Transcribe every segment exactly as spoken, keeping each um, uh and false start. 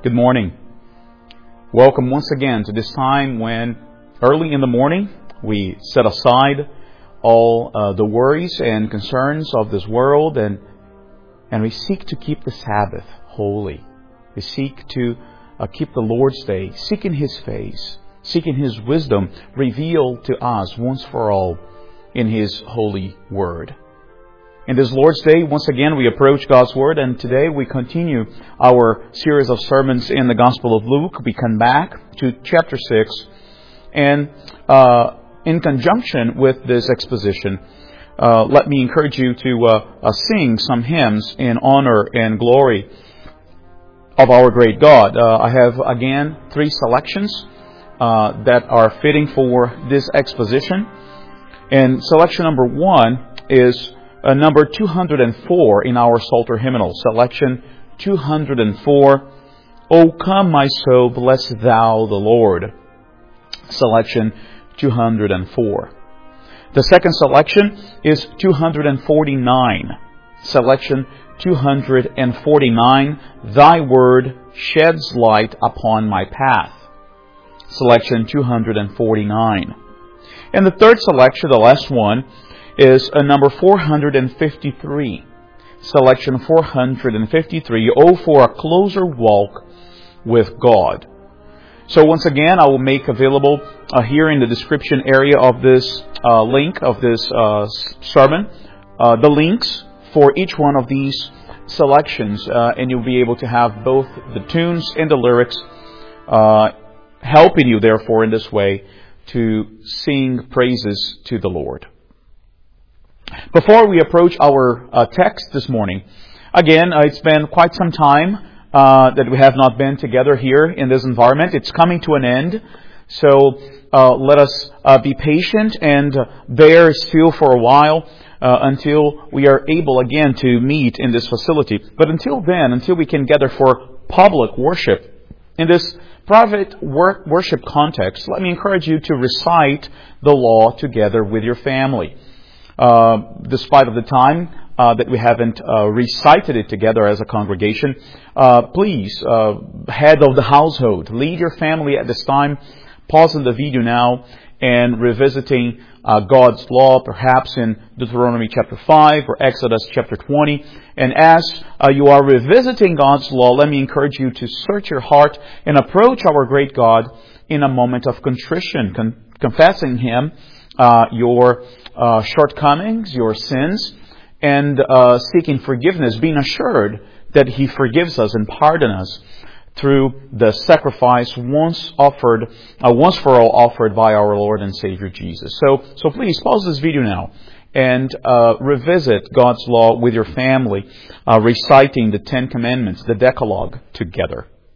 Good morning. Welcome once again to this time when early in the morning we set aside all uh, the worries and concerns of this world and and we seek to keep the Sabbath holy. We seek to uh, keep the Lord's Day, seeking His face, seeking His wisdom revealed to us once for all in His holy Word. In this Lord's Day, once again, we approach God's Word, and today we continue our series of sermons in the Gospel of Luke. We come back to chapter six, and uh, in conjunction with this exposition, uh, let me encourage you to uh, uh, sing some hymns in honor and glory of our great God. Uh, I have, again, three selections uh, that are fitting for this exposition. And selection number one is Uh, number two hundred four in our Psalter hymnal, selection two hundred four. O come, my soul, bless thou the Lord, selection two hundred four. The second selection is two hundred forty-nine, selection two hundred forty-nine. Thy word sheds light upon my path, selection two hundred forty-nine. And the third selection, the last one, is a number four hundred fifty-three. Selection four hundred fifty-three. Oh, for a closer walk with God. So once again, I will make available uh, here in the description area of this uh, link, of this uh, sermon, uh, the links for each one of these selections. Uh, and you'll be able to have both the tunes and the lyrics uh, helping you, therefore, in this way to sing praises to the Lord. Before we approach our uh, text this morning, again, uh, it's been quite some time uh, that we have not been together here in this environment. It's coming to an end, so uh, let us uh, be patient and uh, bear still for a while uh, until we are able again to meet in this facility. But until then, until we can gather for public worship, in this private work, worship context, let me encourage you to recite the law together with your family. Uh, despite of the time uh, that we haven't uh, recited it together as a congregation, uh, please, uh, head of the household, lead your family at this time, pausing the video now and revisiting uh, God's law, perhaps in Deuteronomy chapter five or Exodus chapter twenty. And as uh, you are revisiting God's law, let me encourage you to search your heart and approach our great God in a moment of contrition, con- confessing Him uh, your Uh, shortcomings, your sins, and uh, seeking forgiveness, being assured that He forgives us and pardons us through the sacrifice once offered, uh, once for all offered by our Lord and Savior Jesus. So, so please pause this video now and uh, revisit God's law with your family, uh, reciting the Ten Commandments, the Decalogue, together.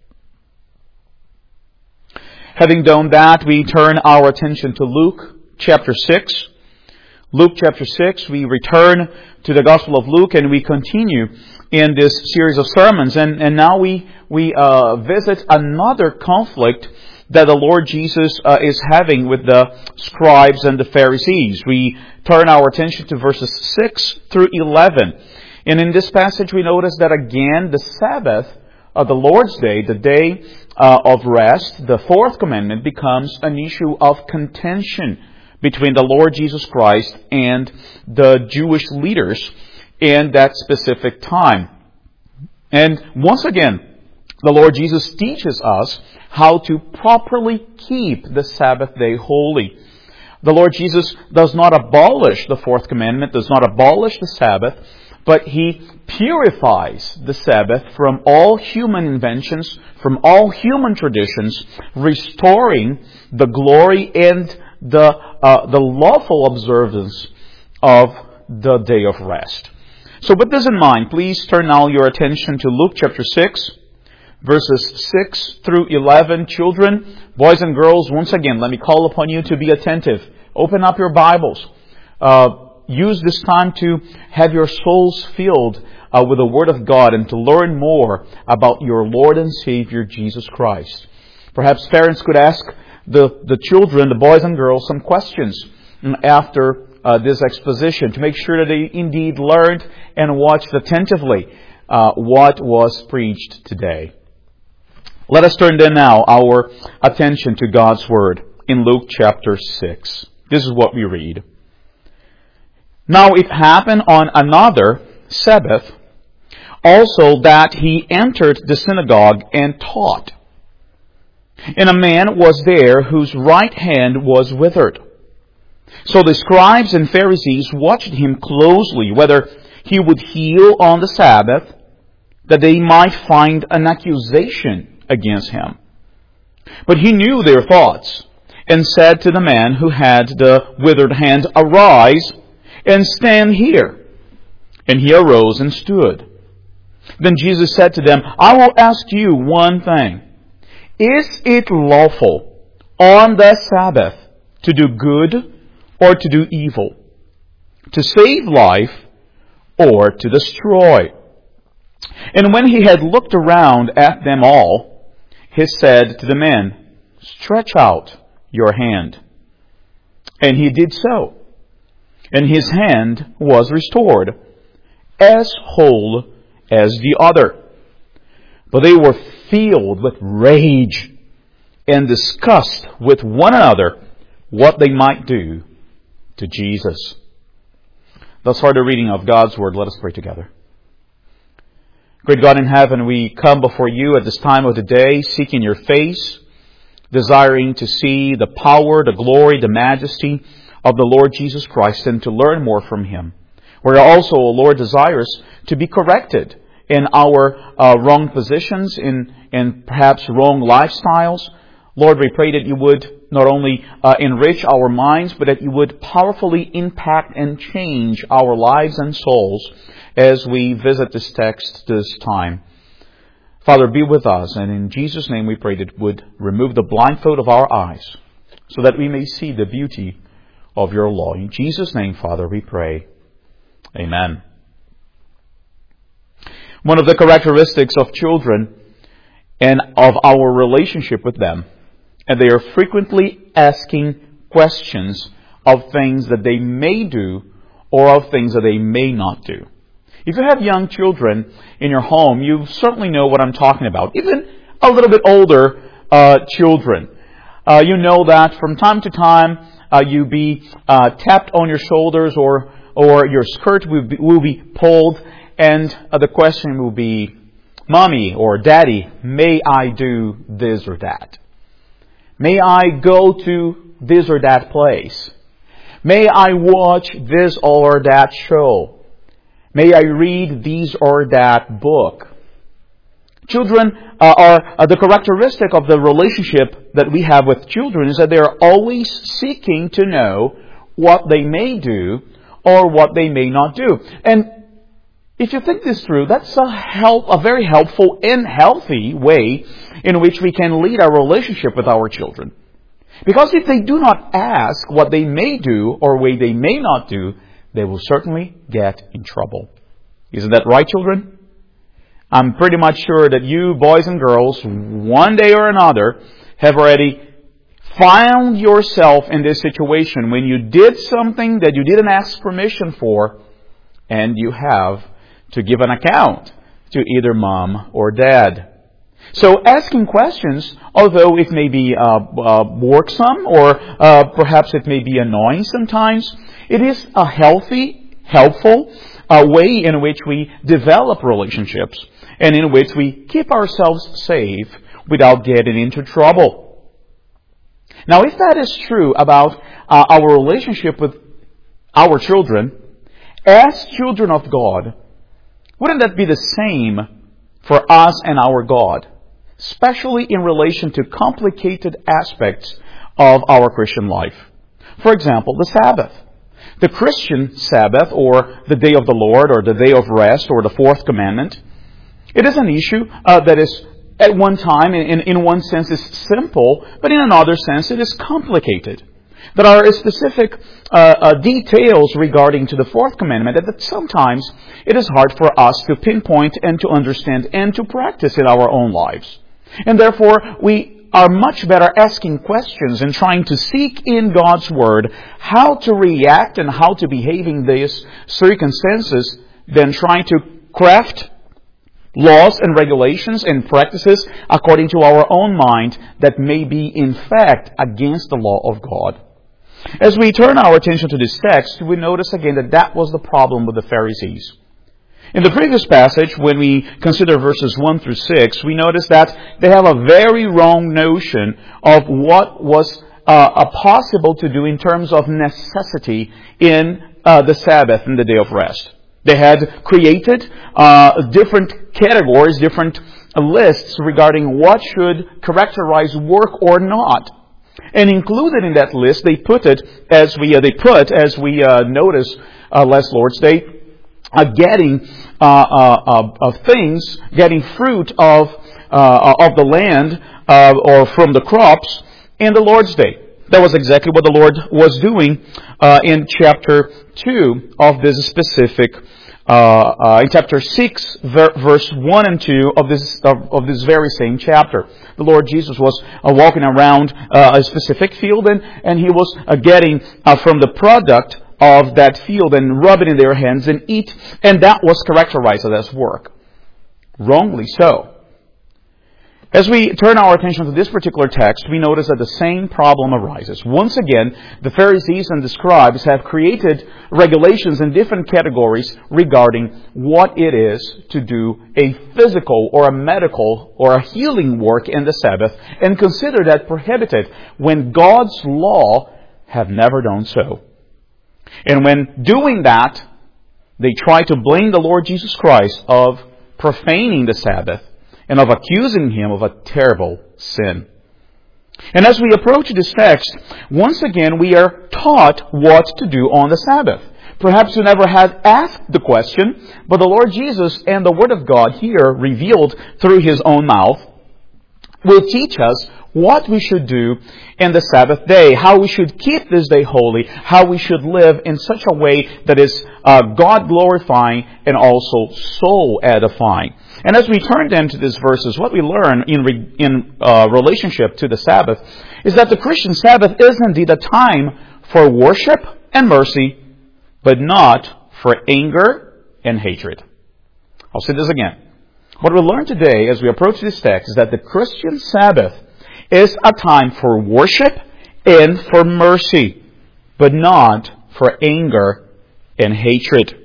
Having done that, we turn our attention to Luke chapter six. Luke chapter six, we return to the Gospel of Luke and we continue in this series of sermons. And, and now we, we uh, visit another conflict that the Lord Jesus uh, is having with the scribes and the Pharisees. We turn our attention to verses six through eleven. And in this passage we notice that again the Sabbath, uh, the Lord's Day, the day uh, of rest, the fourth commandment, becomes an issue of contention between the Lord Jesus Christ and the Jewish leaders in that specific time. And once again, the Lord Jesus teaches us how to properly keep the Sabbath day holy. The Lord Jesus does not abolish the fourth commandment, does not abolish the Sabbath, but He purifies the Sabbath from all human inventions, from all human traditions, restoring the glory and the uh, the lawful observance of the day of rest. So with this in mind, please turn now your attention to Luke chapter six, verses six through eleven. Children, boys and girls, once again, let me call upon you to be attentive. Open up your Bibles. Uh, use this time to have your souls filled uh, with the Word of God and to learn more about your Lord and Savior, Jesus Christ. Perhaps parents could ask the, the children, the boys and girls, some questions after uh, this exposition to make sure that they indeed learned and watched attentively uh, what was preached today. Let us turn then now our attention to God's Word in Luke chapter six. This is what we read. Now it happened on another Sabbath also that he entered the synagogue and taught. And a man was there whose right hand was withered. So the scribes and Pharisees watched him closely, whether he would heal on the Sabbath, that they might find an accusation against him. But he knew their thoughts, and said to the man who had the withered hand, Arise, and stand here. And he arose and stood. Then Jesus said to them, I will ask you one thing. Is it lawful on the Sabbath to do good or to do evil? To save life or to destroy? And when he had looked around at them all, he said to the man, Stretch out your hand. And he did so. And his hand was restored, as whole as the other. But they were filled with rage and discussed with one another what they might do to Jesus. Thus far the reading of God's Word. Let us pray together. Great God in heaven, we come before you at this time of the day, seeking your face, desiring to see the power, the glory, the majesty of the Lord Jesus Christ and to learn more from Him. We're also, O Lord, desirous to be corrected in our uh, wrong positions, in, in perhaps wrong lifestyles. Lord, we pray that you would not only uh, enrich our minds, but that you would powerfully impact and change our lives and souls as we visit this text this time. Father, be with us, and in Jesus' name we pray that you would remove the blindfold of our eyes so that we may see the beauty of your law. In Jesus' name, Father, we pray. Amen. One of the characteristics of children and of our relationship with them, and they are frequently asking questions of things that they may do or of things that they may not do. If you have young children in your home, you certainly know what I'm talking about. Even a little bit older uh, children. Uh, you know that from time to time uh, you be uh, tapped on your shoulders or or your skirt will be, will be pulled, and uh, the question will be, Mommy or Daddy, may I do this or that? May I go to this or that place? May I watch this or that show? May I read this or that book? Children uh, are uh, the characteristic of the relationship that we have with children is that they are always seeking to know what they may do or what they may not do. And if you think this through, that's a help, a very helpful and healthy way in which we can lead our relationship with our children. Because if they do not ask what they may do or what they may not do, they will certainly get in trouble. Isn't that right, children? I'm pretty much sure that you, boys and girls, one day or another, have already found yourself in this situation when you did something that you didn't ask permission for, and you have to give an account to either mom or dad. So asking questions, although it may be uh, uh, worksome or uh, perhaps it may be annoying sometimes, it is a healthy, helpful uh, way in which we develop relationships and in which we keep ourselves safe without getting into trouble. Now, if that is true about uh, our relationship with our children, as children of God, wouldn't that be the same for us and our God, especially in relation to complicated aspects of our Christian life? For example, the Sabbath. The Christian Sabbath, or the day of the Lord, or the day of rest, or the fourth commandment, it is an issue uh, that is at one time, in, in one sense, is simple, but in another sense, it is complicated. There are specific uh, uh, details regarding to the fourth commandment that sometimes it is hard for us to pinpoint and to understand and to practice in our own lives. And therefore, we are much better asking questions and trying to seek in God's Word how to react and how to behave in these circumstances than trying to craft laws and regulations and practices according to our own mind that may be in fact against the law of God. As we turn our attention to this text, we notice again that that was the problem with the Pharisees. In the previous passage, when we consider verses one through six, we notice that they have a very wrong notion of what was uh, possible to do in terms of necessity in uh, the Sabbath and the day of rest. They had created uh, different categories, different lists regarding what should characterize work or not. And included in that list, they put it as we uh, they put as we uh, notice uh, last Lord's Day, uh, getting uh, uh, uh, of things, getting fruit of uh, of the land uh, or from the crops in the Lord's Day. That was exactly what the Lord was doing uh, in chapter two of this specific. Uh, uh, in chapter six, ver- verse one and two of this of, of this very same chapter. The Lord Jesus was uh, walking around uh, a specific field, and, and He was uh, getting uh, from the product of that field and rub it in their hands and eat, and that was characterized as work. Wrongly so. As we turn our attention to this particular text, we notice that the same problem arises. Once again, the Pharisees and the scribes have created regulations in different categories regarding what it is to do a physical or a medical or a healing work in the Sabbath, and consider that prohibited when God's law have never done so. And when doing that, they try to blame the Lord Jesus Christ of profaning the Sabbath and of accusing Him of a terrible sin. And as we approach this text, once again we are taught what to do on the Sabbath. Perhaps you never had asked the question, but the Lord Jesus and the Word of God here, revealed through His own mouth, will teach us what we should do in the Sabbath day, how we should keep this day holy, how we should live in such a way that is uh, God-glorifying and also soul-edifying. And as we turn then to these verses, what we learn in re- in uh, relationship to the Sabbath is that the Christian Sabbath is indeed a time for worship and mercy, but not for anger and hatred. I'll say this again. What we learn today as we approach this text is that the Christian Sabbath is a time for worship and for mercy, but not for anger and hatred.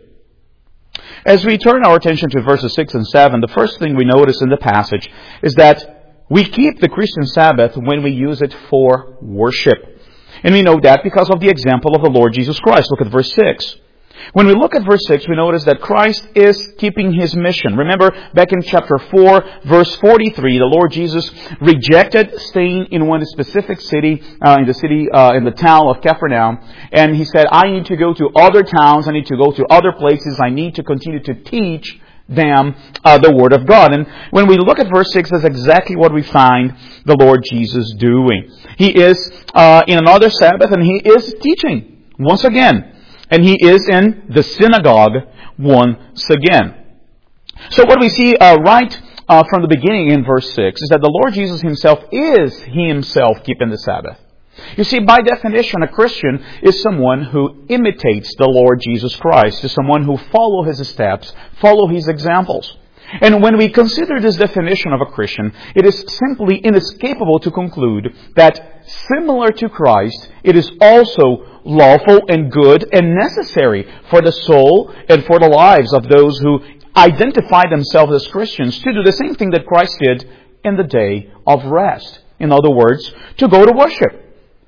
As we turn our attention to verses six and seven, the first thing we notice in the passage is that we keep the Christian Sabbath when we use it for worship. And we know that because of the example of the Lord Jesus Christ. Look at verse six. When we look at verse six, we notice that Christ is keeping His mission. Remember, back in chapter four, verse forty-three, the Lord Jesus rejected staying in one specific city, uh, in the city, uh, in the town of Capernaum. And He said, I need to go to other towns, I need to go to other places, I need to continue to teach them uh, the Word of God. And when we look at verse six, that's exactly what we find the Lord Jesus doing. He is uh, in another Sabbath, and He is teaching once again. And He is in the synagogue once again. So what we see uh, right uh, from the beginning in verse six is that the Lord Jesus Himself is He Himself keeping the Sabbath. You see, by definition, a Christian is someone who imitates the Lord Jesus Christ, is someone who follows His steps, follow His examples. And when we consider this definition of a Christian, it is simply inescapable to conclude that similar to Christ, it is also lawful and good and necessary for the soul and for the lives of those who identify themselves as Christians to do the same thing that Christ did in the day of rest. In other words, to go to worship.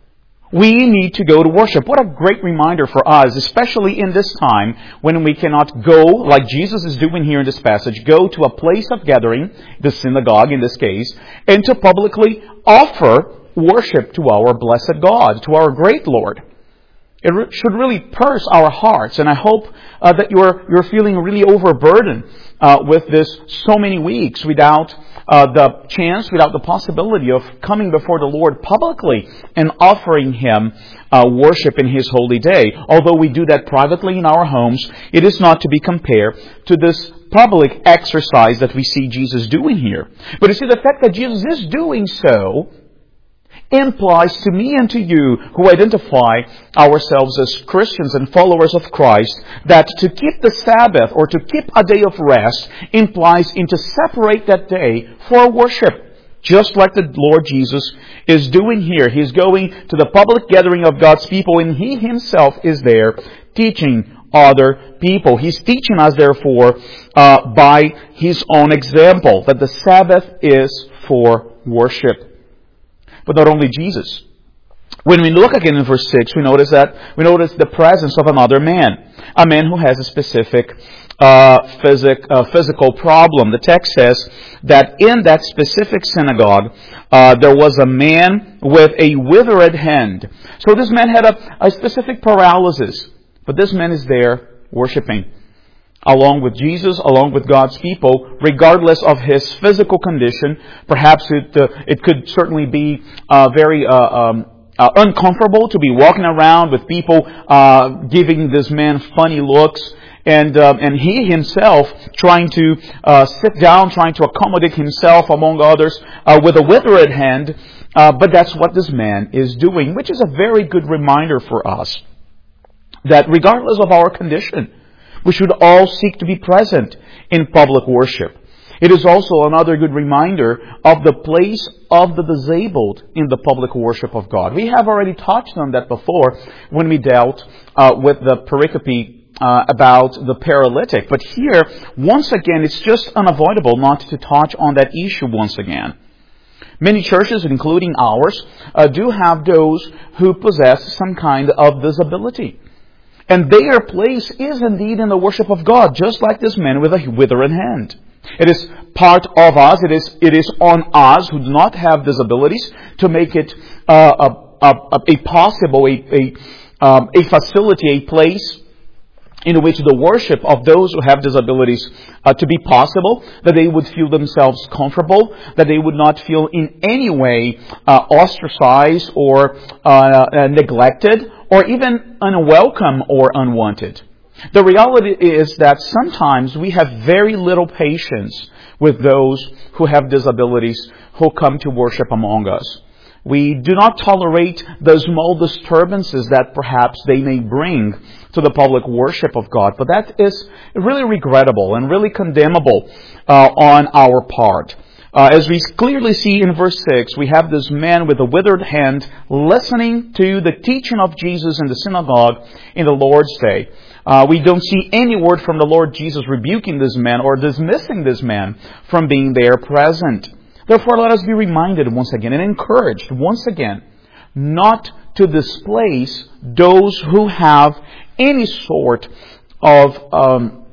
We need to go to worship. What a great reminder for us, especially in this time when we cannot go, like Jesus is doing here in this passage, go to a place of gathering, the synagogue in this case, and to publicly offer worship to our blessed God, to our great Lord. It re- should really purse our hearts, and I hope uh, that you're you're feeling really overburdened uh, with this so many weeks without uh, the chance, without the possibility of coming before the Lord publicly and offering Him uh, worship in His holy day. Although we do that privately in our homes, it is not to be compared to this public exercise that we see Jesus doing here. But you see, the fact that Jesus is doing so implies to me and to you who identify ourselves as Christians and followers of Christ that to keep the Sabbath or to keep a day of rest implies in to separate that day for worship. Just like the Lord Jesus is doing here. He's going to the public gathering of God's people and He Himself is there teaching other people. He's teaching us, therefore, uh, by His own example, that the Sabbath is for worship. But not only Jesus. When we look again in verse six, we notice that we notice the presence of another man. A man who has a specific uh, physic, uh, physical problem. The text says that in that specific synagogue, uh, there was a man with a withered hand. So this man had a, a specific paralysis. But this man is there worshiping along with Jesus, along with God's people, regardless of his physical condition. Perhaps it uh, it could certainly be uh, very uh, um, uh, uncomfortable to be walking around with people uh, giving this man funny looks, and uh, and he himself trying to uh, sit down, trying to accommodate himself among others uh, with a withered hand. Uh, but that's what this man is doing, which is a very good reminder for us that regardless of our condition, we should all seek to be present in public worship. It is also another good reminder of the place of the disabled in the public worship of God. We have already touched on that before when we dealt uh, with the pericope uh, about the paralytic. But here, once again, it's just unavoidable not to touch on that issue once again. Many churches, including ours, uh, do have those who possess some kind of disability. And their place is indeed in the worship of God, just like this man with a withered hand. It is part of us, it is it is on us who do not have disabilities to make it uh, a, a, a possible, a, a, um, a facility, a place in which the worship of those who have disabilities uh, to be possible, that they would feel themselves comfortable, that they would not feel in any way uh, ostracized or uh, uh, neglected, or even unwelcome or unwanted. The reality is that sometimes we have very little patience with those who have disabilities who come to worship among us. We do not tolerate the small disturbances that perhaps they may bring to the public worship of God. But that is really regrettable and really condemnable uh, on our part. Uh, as we clearly see in verse six, we have this man with a withered hand listening to the teaching of Jesus in the synagogue in the Lord's Day. Uh, we don't see any word from the Lord Jesus rebuking this man or dismissing this man from being there present. Therefore, let us be reminded once again and encouraged once again not to displace those who have any sort of um,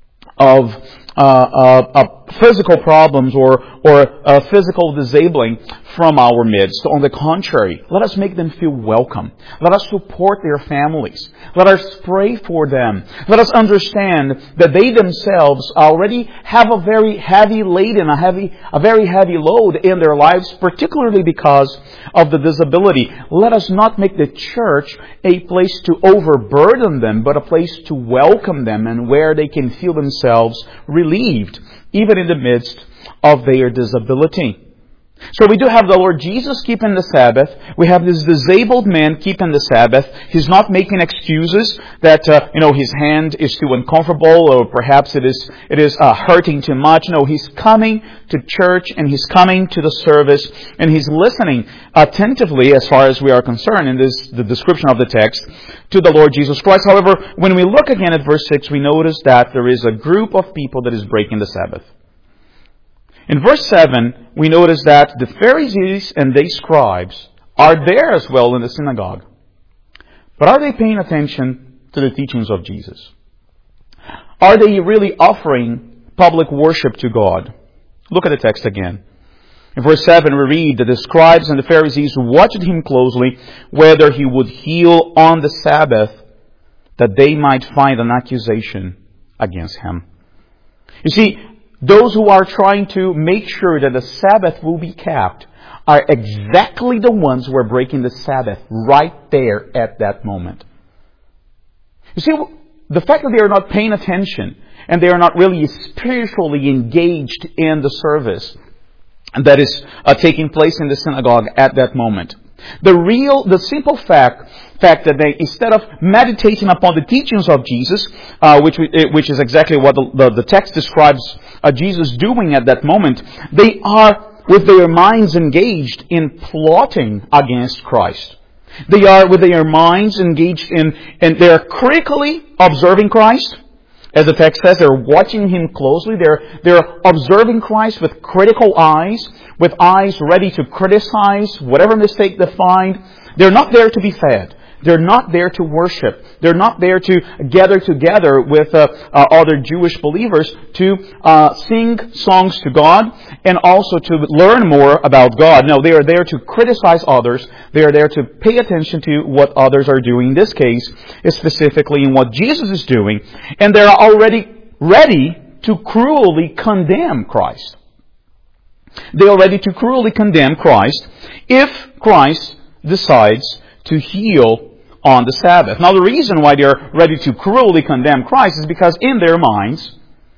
of uh, uh, uh, physical problems or or uh, physical disabling from our midst. On the contrary, let us make them feel welcome. Let us support their families. Let us pray for them. Let us understand that they themselves already have a very heavy laden, a heavy, a very heavy load in their lives, particularly because of the disability. Let us not make the church a place to overburden them, but a place to welcome them and where they can feel themselves relieved, even in the midst of their disability. So we do have the Lord Jesus keeping the Sabbath. We have this disabled man keeping the Sabbath. He's not making excuses that uh, you know his hand is too uncomfortable or perhaps it is it is uh, hurting too much. No, he's coming to church and he's coming to the service and he's listening attentively, as far as we are concerned in this the description of the text, to the Lord Jesus Christ. However, when we look again at verse six, we notice that there is a group of people that is breaking the Sabbath. In verse seven, we notice that the Pharisees and the scribes are there as well in the synagogue. But are they paying attention to the teachings of Jesus? Are they really offering public worship to God? Look at the text again. In verse seven, we read that the scribes and the Pharisees watched him closely, whether he would heal on the Sabbath, that they might find an accusation against him. You see, those who are trying to make sure that the Sabbath will be kept are exactly the ones who are breaking the Sabbath right there at that moment. You see, the fact that they are not paying attention and they are not really spiritually engaged in the service that is uh, taking place in the synagogue at that moment. The real, the simple fact, fact that they, instead of meditating upon the teachings of Jesus, uh, which which is exactly what the, the, the text describes uh, Jesus doing at that moment, they are with their minds engaged in plotting against Christ. They are with their minds engaged in, and they are critically observing Christ. As the text says, they're watching Him closely. They're, they're observing Christ with critical eyes, with eyes ready to criticize whatever mistake they find. They're not there to be fed. They're not there to worship. They're not there to gather together with uh, uh, other Jewish believers to uh, sing songs to God and also to learn more about God. No, they are there to criticize others. They are there to pay attention to what others are doing. In this case, specifically in what Jesus is doing. And they're already ready to cruelly condemn Christ. They are ready to cruelly condemn Christ if Christ decides to heal on the Sabbath. Now, the reason why they are ready to cruelly condemn Christ is because in their minds,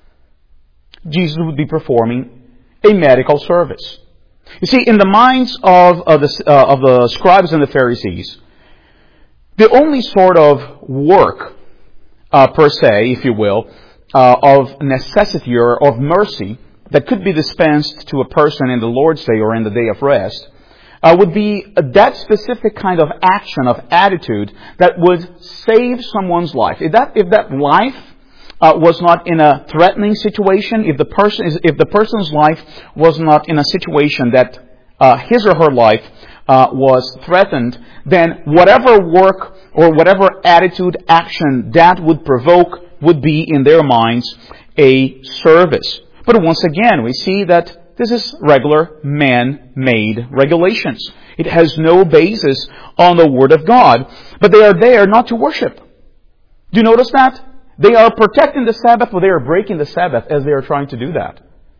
Jesus would be performing a medical service. You see, in the minds of, of, the, uh, of the scribes and the Pharisees, the only sort of work, uh, per se, if you will, uh, of necessity or of mercy that could be dispensed to a person in the Lord's Day or in the day of rest, Uh, would be that specific kind of action, of attitude that would save someone's life. If that, if that life uh, was not in a threatening situation, if the person is, if the person's life was not in a situation that uh, his or her life uh, was threatened, then whatever work or whatever attitude, action that would provoke would be in their minds a service. But once again, we see that this is regular man-made regulations. It has no basis on the Word of God. But they are there not to worship. Do you notice that? They are protecting the Sabbath, but they are breaking the Sabbath as they are trying to do that.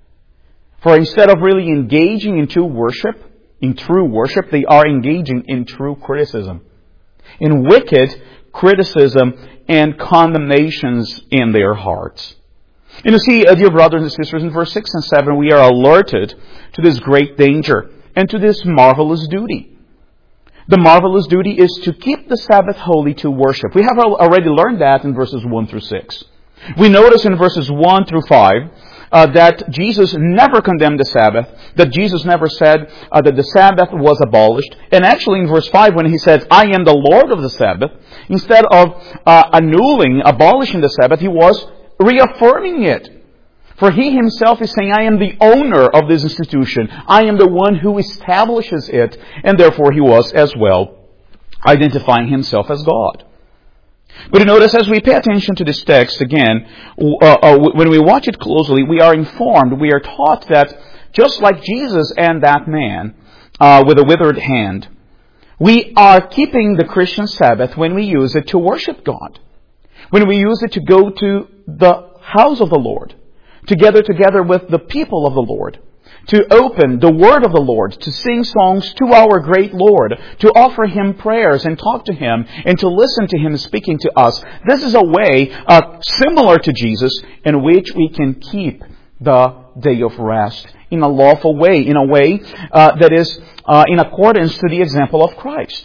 For instead of really engaging in true worship, in true worship, they are engaging in true criticism. In wicked criticism and condemnations in their hearts. And you see, uh, dear brothers and sisters, in verse six and seven, we are alerted to this great danger and to this marvelous duty. The marvelous duty is to keep the Sabbath holy to worship. We have already learned that in verses one through six. We notice in verses one through five uh, that Jesus never condemned the Sabbath, that Jesus never said uh, that the Sabbath was abolished. And actually in verse five, when He says, I am the Lord of the Sabbath, instead of uh, annulling, abolishing the Sabbath, He was reaffirming it. For He Himself is saying, I am the owner of this institution. I am the one who establishes it. And therefore He was as well identifying Himself as God. But you notice as we pay attention to this text again, uh, uh, when we watch it closely, we are informed, we are taught that just like Jesus and that man uh, with a withered hand, we are keeping the Christian Sabbath when we use it to worship God. When we use it to go to the house of the Lord, together together with the people of the Lord, to open the Word of the Lord, to sing songs to our great Lord, to offer Him prayers and talk to Him, and to listen to Him speaking to us. This is a way uh, similar to Jesus in which we can keep the day of rest in a lawful way, in a way uh, that is uh, in accordance to the example of Christ.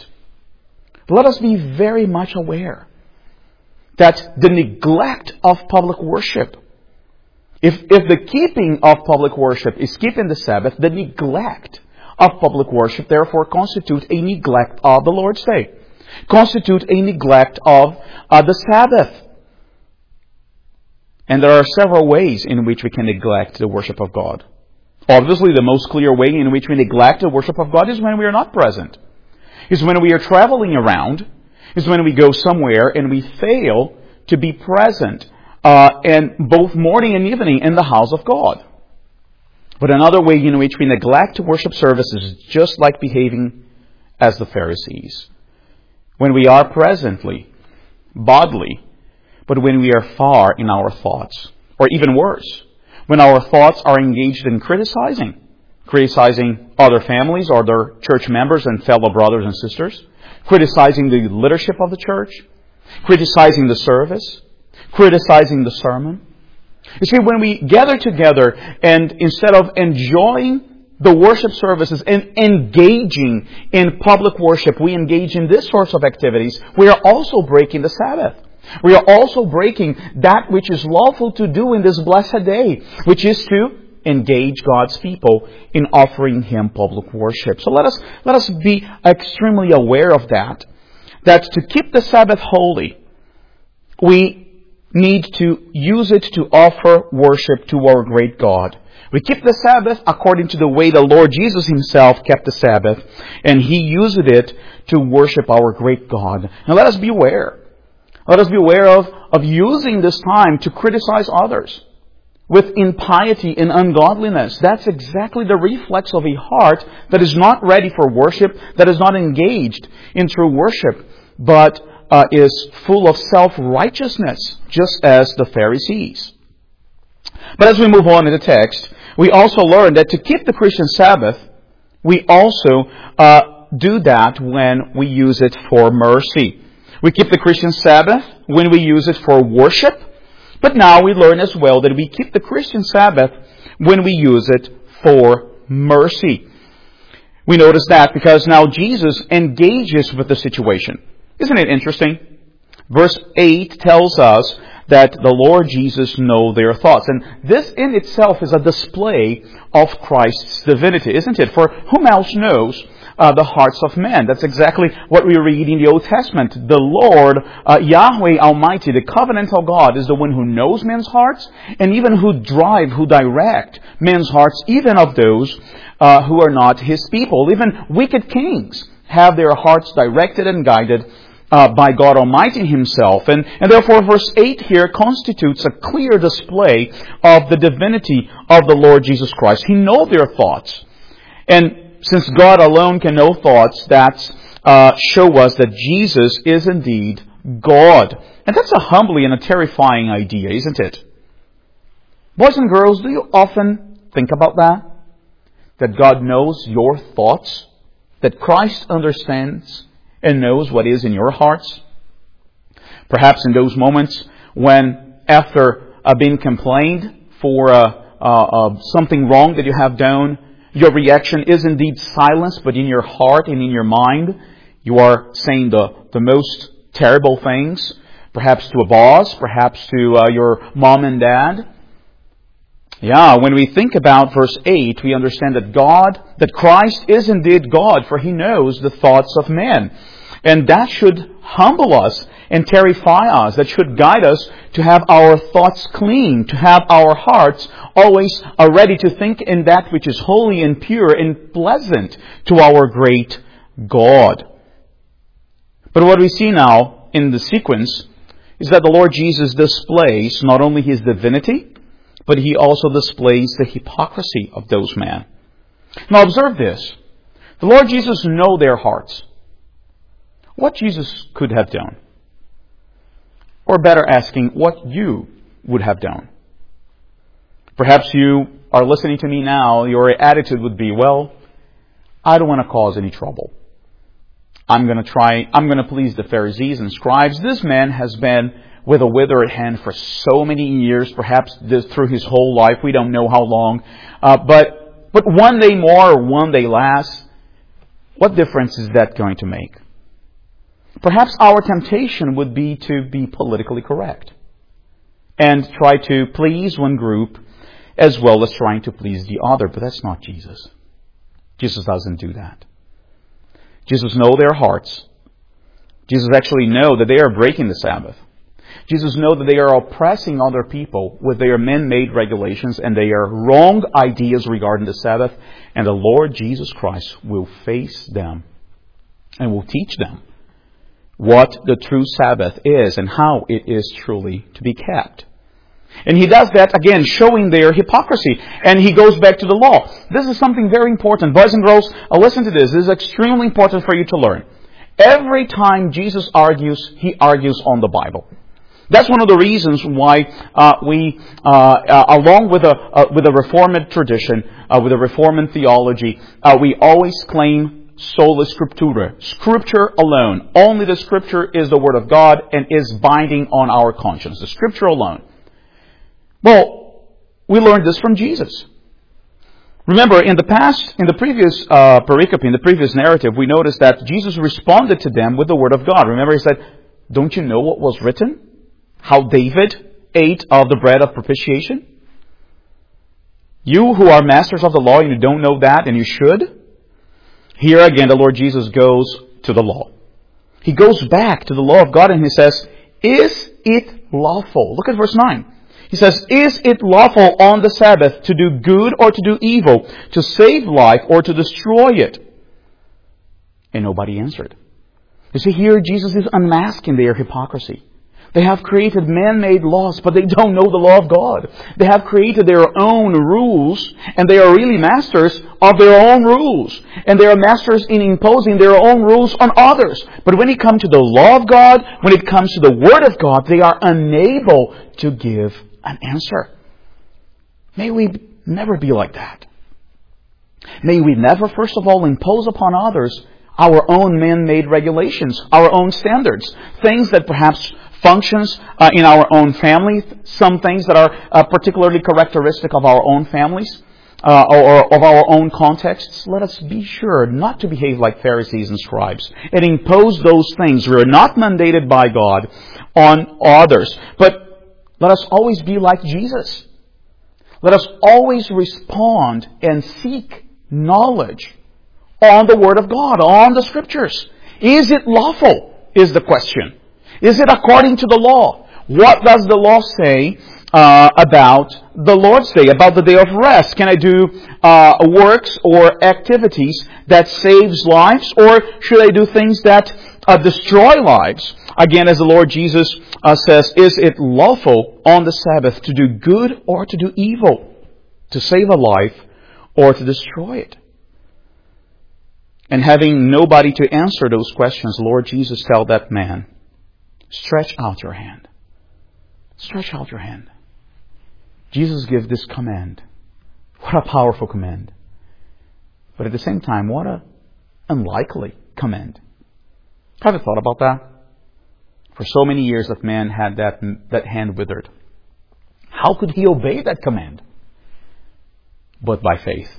Let us be very much aware that the neglect of public worship, if, if the keeping of public worship is keeping the Sabbath, the neglect of public worship therefore constitutes a neglect of the Lord's Day, constitute a neglect of uh, the Sabbath. And there are several ways in which we can neglect the worship of God. Obviously, the most clear way in which we neglect the worship of God is when we are not present, is when we are traveling around, is when we go somewhere and we fail to be present uh, and both morning and evening in the house of God. But another way in which we neglect to worship service is just like behaving as the Pharisees. When we are presently, bodily, but when we are far in our thoughts. Or even worse, when our thoughts are engaged in criticizing, criticizing other families or their church members and fellow brothers and sisters, criticizing the leadership of the church, criticizing the service, criticizing the sermon. You see, when we gather together and instead of enjoying the worship services and engaging in public worship, we engage in this sorts of activities, we are also breaking the Sabbath. We are also breaking that which is lawful to do in this blessed day, which is to engage God's people in offering Him public worship. So let us, let us be extremely aware of that. That to keep the Sabbath holy, we need to use it to offer worship to our great God. We keep the Sabbath according to the way the Lord Jesus Himself kept the Sabbath, and He used it to worship our great God. Now let us be aware. Let us be aware of, of using this time to criticize others with impiety and ungodliness. That's exactly the reflex of a heart that is not ready for worship, that is not engaged in true worship, but uh, is full of self-righteousness, just as the Pharisees. But as we move on in the text, we also learn that to keep the Christian Sabbath, we also uh, do that when we use it for mercy. We keep the Christian Sabbath when we use it for worship, but now we learn as well that we keep the Christian Sabbath when we use it for mercy. We notice that because now Jesus engages with the situation. Isn't it interesting? Verse eight tells us that the Lord Jesus knows their thoughts. And this in itself is a display of Christ's divinity, isn't it? For whom else knows uh, the hearts of men? That's exactly what we read in the Old Testament. The Lord, uh, Yahweh Almighty, the covenantal God, is the one who knows men's hearts and even who drive, who direct men's hearts, even of those uh, who are not His people. Even wicked kings have their hearts directed and guided Uh, by God Almighty Himself. And, and therefore verse eight here constitutes a clear display of the divinity of the Lord Jesus Christ. He knows their thoughts. And since God alone can know thoughts, that uh, show us that Jesus is indeed God. And that's a humbly and a terrifying idea, isn't it? Boys and girls, do you often think about that? That God knows your thoughts? That Christ understands and knows what is in your hearts? Perhaps in those moments when, after uh, being complained for uh, uh, uh, something wrong that you have done, your reaction is indeed silence, but in your heart and in your mind, you are saying the, the most terrible things, perhaps to a boss, perhaps to uh, your mom and dad. Yeah, when we think about verse eight, we understand that God, that Christ is indeed God, for He knows the thoughts of men. And that should humble us and terrify us. That should guide us to have our thoughts clean, to have our hearts always ready to think in that which is holy and pure and pleasant to our great God. But what we see now in the sequence is that the Lord Jesus displays not only His divinity, but He also displays the hypocrisy of those men. Now observe this. The Lord Jesus knows their hearts. What Jesus could have done? Or better asking, what you would have done? Perhaps you are listening to me now, your attitude would be, well, I don't want to cause any trouble. I'm going to try, I'm going to please the Pharisees and scribes. This man has been with a withered hand for so many years, perhaps this, through his whole life. We don't know how long. Uh, but, but one day more or one day less, what difference is that going to make? Perhaps our temptation would be to be politically correct and try to please one group as well as trying to please the other. But that's not Jesus. Jesus doesn't do that. Jesus knows their hearts. Jesus actually knows that they are breaking the Sabbath. Jesus knows that they are oppressing other people with their man-made regulations and their wrong ideas regarding the Sabbath. And the Lord Jesus Christ will face them and will teach them what the true Sabbath is and how it is truly to be kept. And He does that, again, showing their hypocrisy. And He goes back to the law. This is something very important. Boys and girls, uh, listen to this. This is extremely important for you to learn. Every time Jesus argues, He argues on the Bible. That's one of the reasons why uh, we, uh, uh, along with a uh, with a Reformed tradition, uh, with a Reformed theology, uh, we always claim sola scriptura, Scripture alone. Only the Scripture is the Word of God and is binding on our conscience. The Scripture alone. Well, we learned this from Jesus. Remember, in the past, in the previous uh, pericope, in the previous narrative, we noticed that Jesus responded to them with the Word of God. Remember, He said, don't you know what was written? How David ate of the bread of propitiation? You who are masters of the law, you don't know that, and you should. Here again, the Lord Jesus goes to the law. He goes back to the law of God and He says, is it lawful? Look at verse nine. He says, is it lawful on the Sabbath to do good or to do evil, to save life or to destroy it? And nobody answered. You see, here Jesus is unmasking their hypocrisy. They have created man-made laws, but they don't know the law of God. They have created their own rules, and they are really masters of their own rules. And they are masters in imposing their own rules on others. But when it comes to the law of God, when it comes to the Word of God, they are unable to give an answer. May we never be like that. May we never, first of all, impose upon others our own man-made regulations, our own standards, things that perhaps functions uh, in our own family, some things that are uh, particularly characteristic of our own families uh, or, or of our own contexts. Let us be sure not to behave like Pharisees and scribes and impose those things. We are not mandated by God on others. But let us always be like Jesus. Let us always respond and seek knowledge on the Word of God, on the Scriptures. Is it lawful, is the question. Is it according to the law? What does the law say uh, about the Lord's Day, about the day of rest? Can I do uh, works or activities that saves lives, or should I do things that uh, destroy lives? Again, as the Lord Jesus uh, says, is it lawful on the Sabbath to do good or to do evil, to save a life or to destroy it? And having nobody to answer those questions, Lord Jesus tells that man, stretch out your hand. Stretch out your hand. Jesus gives this command. What a powerful command. But at the same time, what a unlikely command. Have you thought about that? For so many years that man had that, that hand withered. How could he obey that command? But by faith.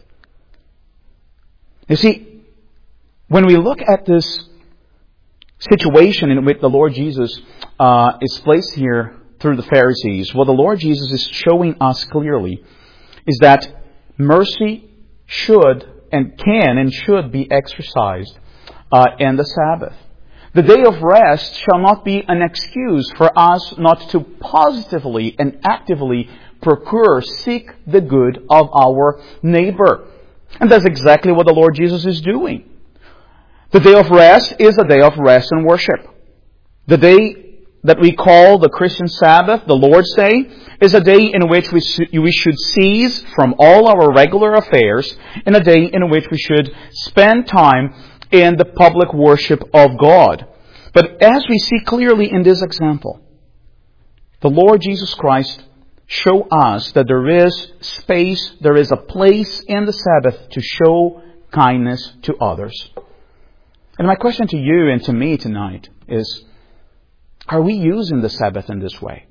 You see, when we look at this situation in which the Lord Jesus uh, is placed here through the Pharisees, what the Lord Jesus is showing us clearly is that mercy should and can and should be exercised uh, in the Sabbath. The day of rest shall not be an excuse for us not to positively and actively procure, seek the good of our neighbor. And that's exactly what the Lord Jesus is doing. The day of rest is a day of rest and worship. The day that we call the Christian Sabbath, the Lord's Day, is a day in which we we should cease from all our regular affairs, and a day in which we should spend time in the public worship of God. But as we see clearly in this example, the Lord Jesus Christ shows us that there is space, there is a place in the Sabbath to show kindness to others. And my question to you and to me tonight is, are we using the Sabbath in this way?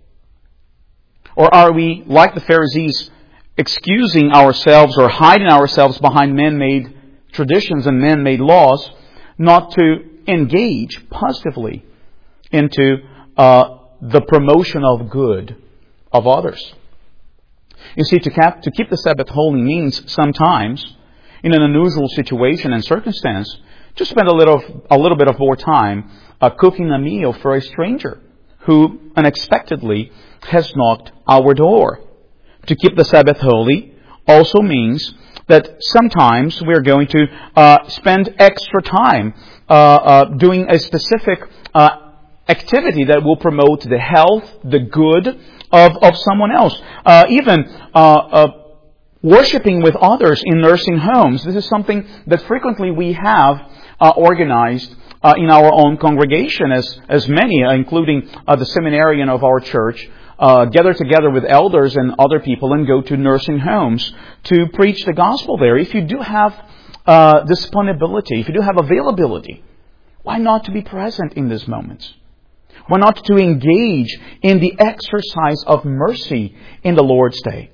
Or are we, like the Pharisees, excusing ourselves or hiding ourselves behind man-made traditions and man-made laws, not to engage positively into uh, the promotion of good of others? You see, to, cap- to keep the Sabbath holy means sometimes, in an unusual situation and circumstance, to spend a little, a little bit of more time uh, cooking a meal for a stranger who unexpectedly has knocked our door. To keep the Sabbath holy also means that sometimes we're going to uh, spend extra time uh, uh, doing a specific uh, activity that will promote the health, the good of, of someone else. Uh, even uh, uh, worshipping with others in nursing homes. This is something that frequently we have uh, organized uh, in our own congregation, as as many, uh, including uh, the seminarian of our church, uh, gather together with elders and other people and go to nursing homes to preach the gospel there. If you do have uh, disponibility, if you do have availability, why not to be present in these moments? Why not to engage in the exercise of mercy in the Lord's Day?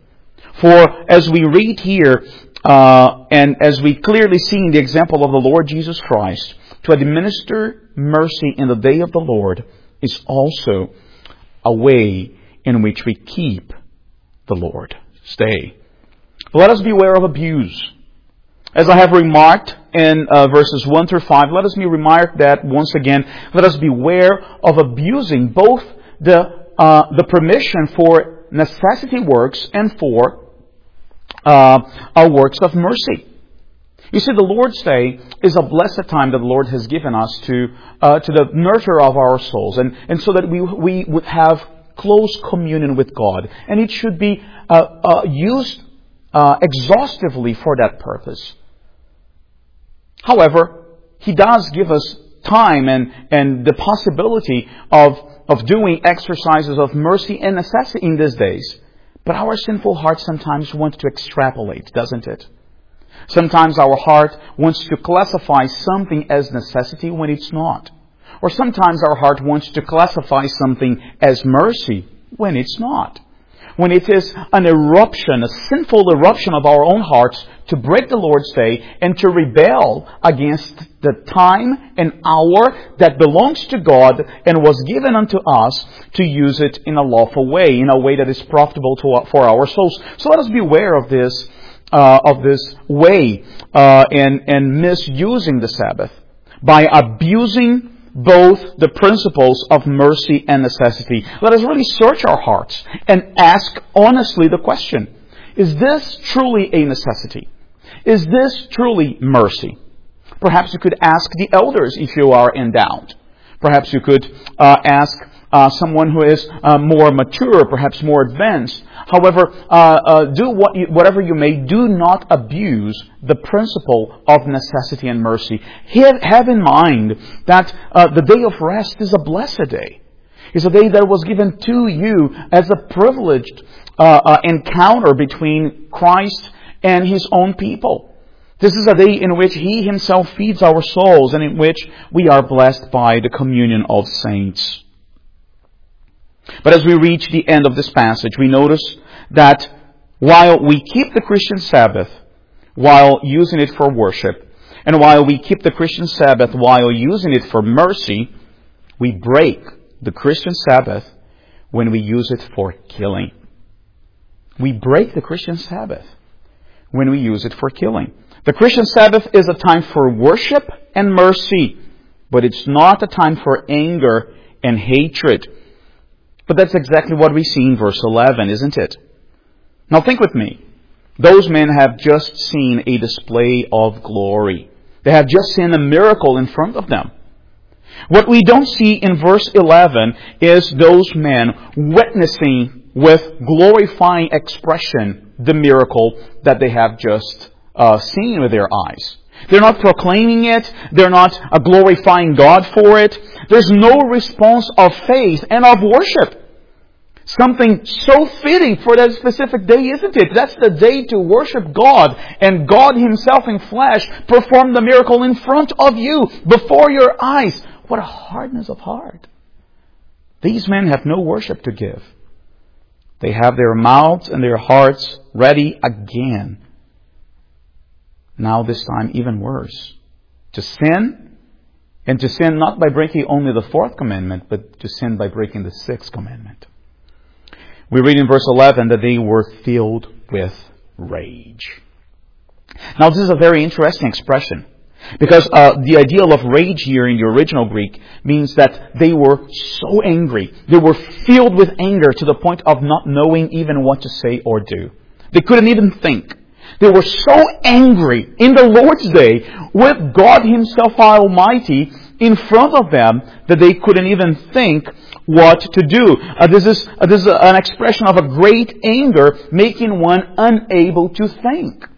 For as we read here, uh, and as we clearly see in the example of the Lord Jesus Christ, to administer mercy in the day of the Lord is also a way in which we keep the Lord's day. Let us beware of abuse. As I have remarked in uh, verses one through five, let us remark that once again, let us beware of abusing both the uh, the permission for necessity works and for uh, our works of mercy. You see, the Lord's Day is a blessed time that the Lord has given us to uh, to the nurture of our souls, and, and so that we we would have close communion with God, and it should be uh, uh, used uh, exhaustively for that purpose. However, He does give us time and, and the possibility of, of doing exercises of mercy and necessity in these days. But our sinful heart sometimes wants to extrapolate, doesn't it? Sometimes our heart wants to classify something as necessity when it's not. Or sometimes our heart wants to classify something as mercy when it's not. When it is an eruption, a sinful eruption of our own hearts to break the Lord's Day and to rebel against the time and hour that belongs to God and was given unto us to use it in a lawful way, in a way that is profitable to, for our souls. So let us beware of this, uh, of this way uh, and, and misusing the Sabbath by abusing both the principles of mercy and necessity. Let us really search our hearts and ask honestly the question, is this truly a necessity? Is this truly mercy? Perhaps you could ask the elders if you are in doubt. Perhaps you could uh, ask uh, someone who is uh, more mature, perhaps more advanced. However, uh, uh, do what you, whatever you may, do not abuse the principle of necessity and mercy. Have, have in mind that uh, the day of rest is a blessed day. It's a day that was given to you as a privileged uh, uh, encounter between Christ and His own people. This is a day in which He Himself feeds our souls and in which we are blessed by the communion of saints. But as we reach the end of this passage, we notice that while we keep the Christian Sabbath while using it for worship, and while we keep the Christian Sabbath while using it for mercy, we break the Christian Sabbath when we use it for killing. We break the Christian Sabbath when we use it for killing. The Christian Sabbath is a time for worship and mercy, but it's not a time for anger and hatred. But that's exactly what we see in verse eleven, isn't it? Now think with me. Those men have just seen a display of glory. They have just seen a miracle in front of them. What we don't see in verse eleven is those men witnessing with glorifying expression the miracle that they have just uh, seen with their eyes. They're not proclaiming it. They're not uh, glorifying God for it. There's no response of faith and of worship. Something so fitting for that specific day, isn't it? That's the day to worship God. And God Himself in flesh performed the miracle in front of you, before your eyes. What a hardness of heart. These men have no worship to give. They have their mouths and their hearts ready again. Now this time even worse. To sin, and to sin not by breaking only the fourth commandment, but to sin by breaking the sixth commandment. We read in verse eleven that they were filled with rage. Now this is a very interesting expression, because uh, the ideal of rage here in the original Greek means that they were so angry. They were filled with anger to the point of not knowing even what to say or do. They couldn't even think. They were so angry in the Lord's Day with God Himself Almighty in front of them that they couldn't even think what to do. Uh, this is uh, this is an expression of a great anger, making one unable to think.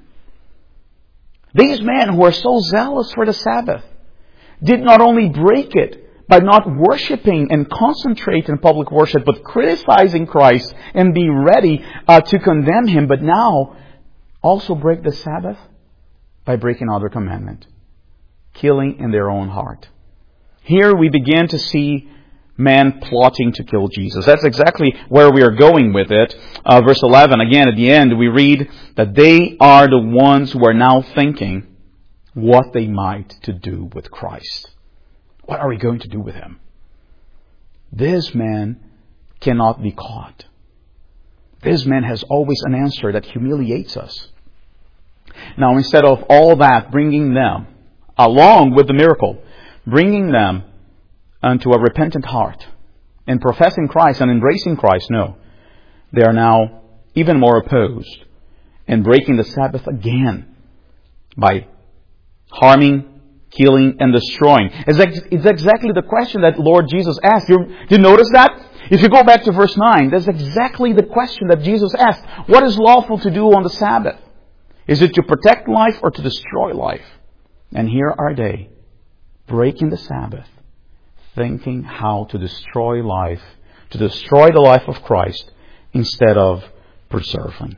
These men who are so zealous for the Sabbath did not only break it by not worshiping and concentrate in public worship, but criticizing Christ and be ready uh, to condemn Him, but now also break the Sabbath by breaking another commandment, killing in their own heart. Here we begin to see man plotting to kill Jesus. That's exactly where we are going with it. Uh, verse eleven, again, at the end, we read that they are the ones who are now thinking what they might to do with Christ. What are we going to do with Him? This man cannot be caught. This man has always an answer that humiliates us. Now, instead of all that, bringing them, along with the miracle, bringing them unto a repentant heart and professing Christ and embracing Christ, no. They are now even more opposed and breaking the Sabbath again by harming, killing, and destroying. It's, ex- it's exactly the question that Lord Jesus asked. You, do you notice that? If you go back to verse nine, that's exactly the question that Jesus asked. What is lawful to do on the Sabbath? Is it to protect life or to destroy life? And here are they, breaking the Sabbath, thinking how to destroy life, to destroy the life of Christ instead of preserving.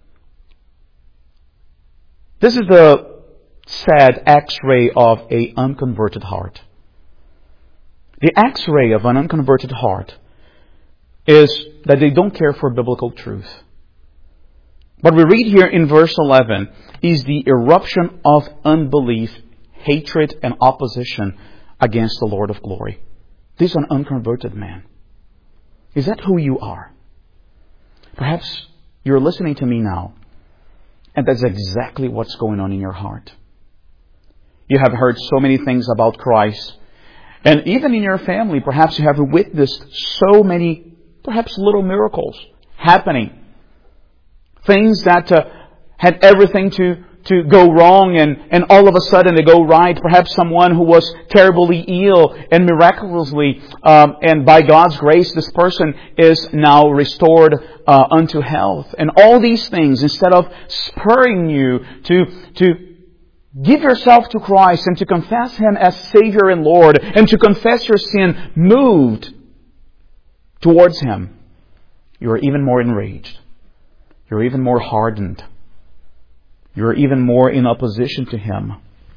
This is the sad X-ray of an unconverted heart. The X-ray of an unconverted heart is that they don't care for biblical truth. What we read here in verse eleven is the eruption of unbelief, hatred, and opposition against the Lord of glory. This is an unconverted man. Is that who you are? Perhaps you're listening to me now, and that's exactly what's going on in your heart. You have heard so many things about Christ, and even in your family, perhaps you have witnessed so many, perhaps little miracles happening. Things that uh, had everything to, to go wrong and, and all of a sudden they go right. Perhaps someone who was terribly ill and miraculously um, and by God's grace this person is now restored uh, unto health. And all these things, instead of spurring you to, to give yourself to Christ and to confess Him as Savior and Lord and to confess your sin moved towards Him, you are even more enraged. You're even more hardened. You're even more in opposition to Him.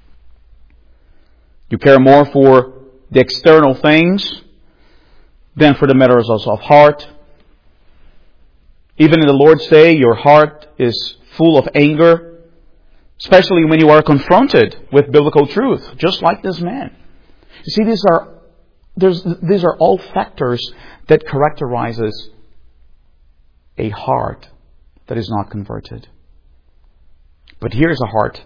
You care more for the external things than for the matters of heart. Even in the Lord's Day, your heart is full of anger, especially when you are confronted with biblical truth, just like this man. You see, these are there's, these are all factors that characterizes a heart that is not converted. But here's a heart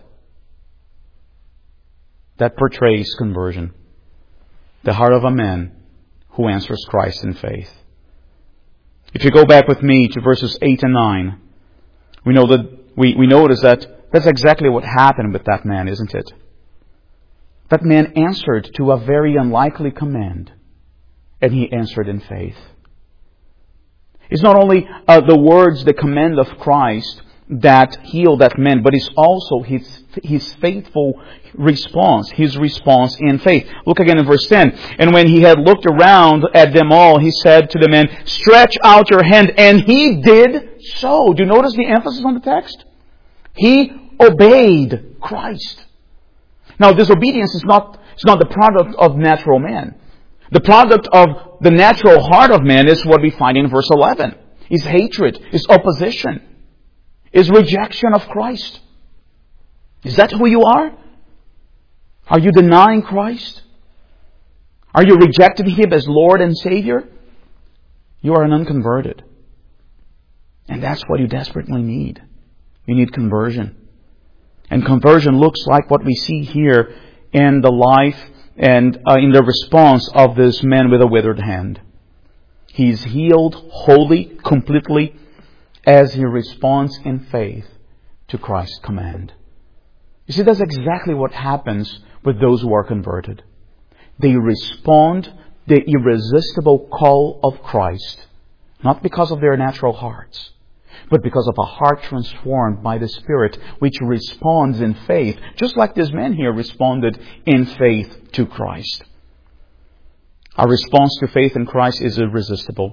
that portrays conversion. The heart of a man who answers Christ in faith. If you go back with me to verses eight and nine, we know that we, we notice that that's exactly what happened with that man, isn't it? That man answered to a very unlikely command, and he answered in faith. It's not only uh, the words, the command of Christ that healed that man, but it's also his his faithful response, his response in faith. Look again in verse ten. And when he had looked around at them all, he said to the man, "Stretch out your hand." And he did so. Do you notice the emphasis on the text? He obeyed Christ. Now, disobedience is not, it's not the product of natural man. The product of the natural heart of man is what we find in verse eleven. Is hatred, is opposition, is rejection of Christ. Is that who you are? Are you denying Christ? Are you rejecting Him as Lord and Savior? You are an unconverted. And that's what you desperately need. You need conversion. And conversion looks like what we see here in the life and uh, in the response of this man with a withered hand. He's healed wholly, completely, as he responds in faith to Christ's command. You see, that's exactly what happens with those who are converted. They respond the irresistible call of Christ, not because of their natural hearts, but because of a heart transformed by the Spirit, which responds in faith, just like this man here responded in faith to Christ. Our response to faith in Christ is irresistible.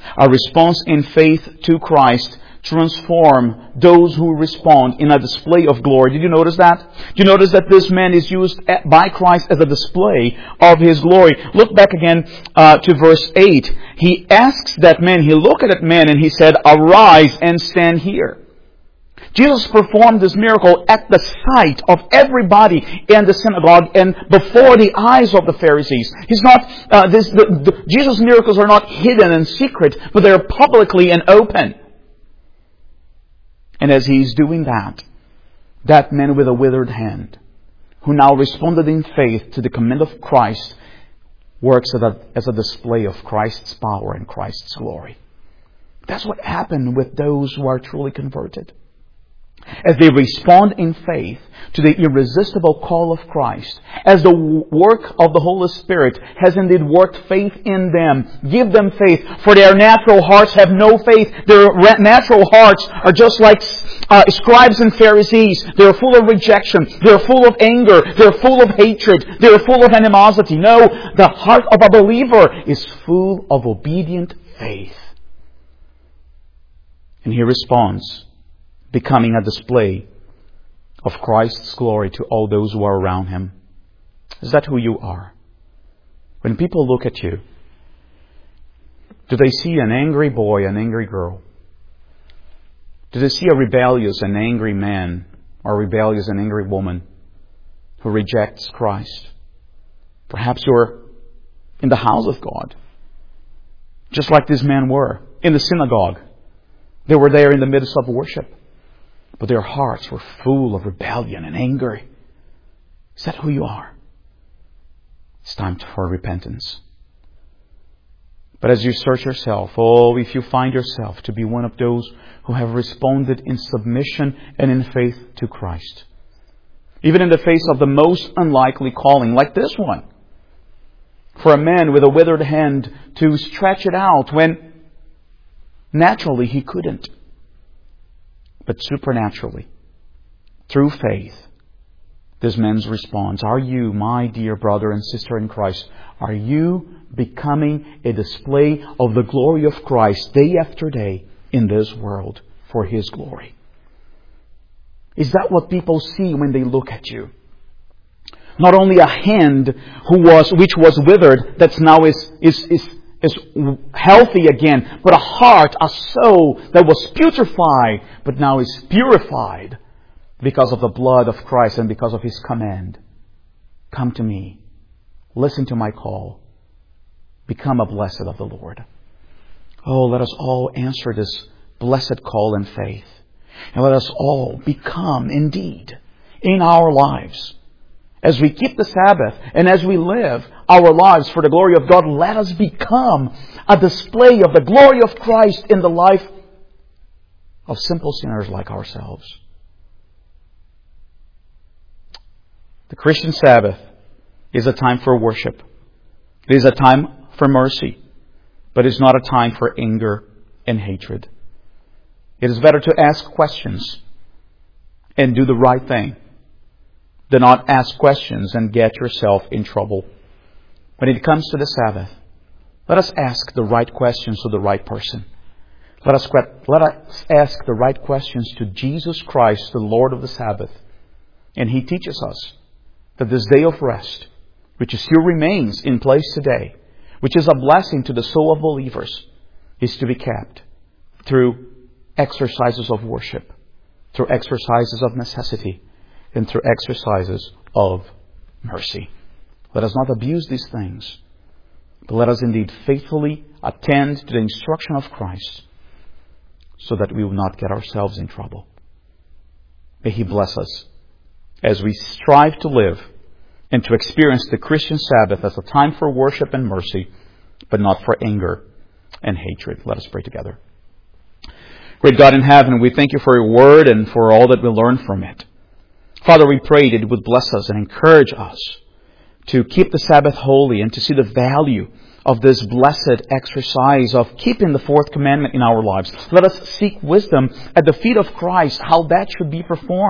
Our response in faith to Christ transform those who respond in a display of glory. Did you notice that? Did you notice that this man is used by Christ as a display of His glory? Look back again uh, to verse eight. He asks that man, he looked at that man and he said, "Arise and stand here." Jesus performed this miracle at the sight of everybody in the synagogue and before the eyes of the Pharisees. He's not, uh, this, the, the, Jesus' miracles are not hidden and secret, but they're publicly and open. And as he's doing that, that man with a withered hand, who now responded in faith to the command of Christ, works as a, as a display of Christ's power and Christ's glory. That's what happened with those who are truly converted. As they respond in faith to the irresistible call of Christ, as the work of the Holy Spirit has indeed worked faith in them, give them faith, for their natural hearts have no faith. Their natural hearts are just like uh, scribes and Pharisees. They're full of rejection. They're full of anger. They're full of hatred. They're full of animosity. No, the heart of a believer is full of obedient faith. And he responds, becoming a display of Christ's glory to all those who are around Him. Is that who you are? When people look at you, do they see an angry boy, an angry girl? Do they see a rebellious and angry man or a rebellious and angry woman who rejects Christ? Perhaps you're in the house of God, just like these men were in the synagogue. They were there in the midst of worship, but their hearts were full of rebellion and anger. Is that who you are? It's time for repentance. But as you search yourself, oh, if you find yourself to be one of those who have responded in submission and in faith to Christ, even in the face of the most unlikely calling, like this one, for a man with a withered hand to stretch it out when naturally he couldn't. But supernaturally, through faith, this man's response, are you, my dear brother and sister in Christ, are you becoming a display of the glory of Christ day after day in this world for His glory? Is that what people see when they look at you? Not only a hand who was, which was withered, that's now is, is, is is healthy again, but a heart, a soul that was putrefied, but now is purified because of the blood of Christ and because of His command. Come to me. Listen to my call. Become a blessed of the Lord. Oh, let us all answer this blessed call in faith. And let us all become, indeed, in our lives, as we keep the Sabbath and as we live our lives for the glory of God, let us become a display of the glory of Christ in the life of simple sinners like ourselves. The Christian Sabbath is a time for worship. It is a time for mercy, but it's not a time for anger and hatred. It is better to ask questions and do the right thing than not ask questions and get yourself in trouble. When it comes to the Sabbath, let us ask the right questions to the right person. Let us, let us ask the right questions to Jesus Christ, the Lord of the Sabbath. And He teaches us that this day of rest, which still remains in place today, which is a blessing to the soul of believers, is to be kept through exercises of worship, through exercises of necessity, and through exercises of mercy. Let us not abuse these things, but let us indeed faithfully attend to the instruction of Christ so that we will not get ourselves in trouble. May He bless us as we strive to live and to experience the Christian Sabbath as a time for worship and mercy, but not for anger and hatred. Let us pray together. Great God in heaven, we thank You for Your word and for all that we learn from it. Father, we pray that it would bless us and encourage us to keep the Sabbath holy and to see the value of this blessed exercise of keeping the fourth commandment in our lives. Let us seek wisdom at the feet of Christ, how that should be performed.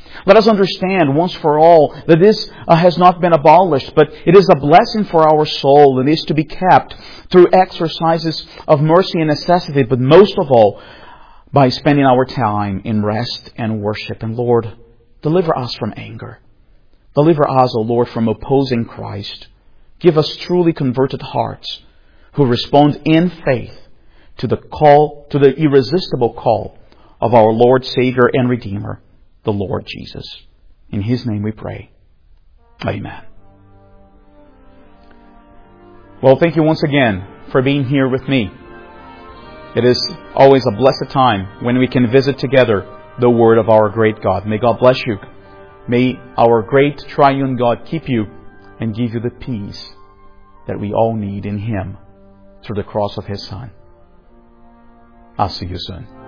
Let us understand once for all that this uh, has not been abolished, but it is a blessing for our soul and is to be kept through exercises of mercy and necessity, but most of all by spending our time in rest and worship. And Lord, deliver us from anger. Deliver us, O Lord, from opposing Christ. Give us truly converted hearts who respond in faith to the call, to the irresistible call of our Lord, Savior, and Redeemer, the Lord Jesus. In His name we pray. Amen. Well, thank you once again for being here with me. It is always a blessed time when we can visit together the Word of our great God. May God bless you. May our great triune God keep you and give you the peace that we all need in Him through the cross of His Son. I'll see you soon.